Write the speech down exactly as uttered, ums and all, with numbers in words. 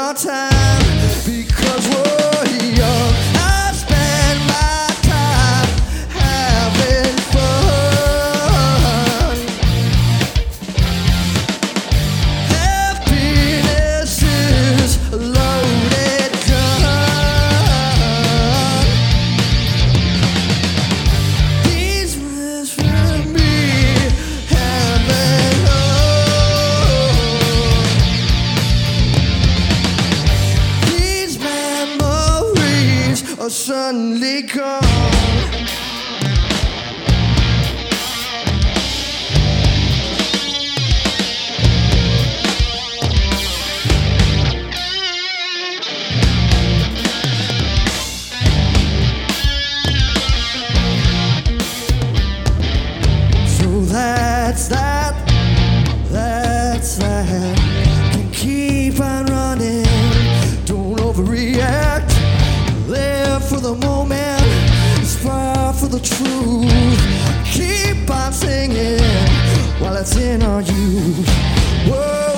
our time because we're young. I spend my time having fun. Happiness is a loaded gun. These words from me having these memories are suddenly gone. That's that, that's that. Can keep on running, don't overreact. Live for the moment, aspire for the truth. Keep on singing while it's in our youth. Whoa.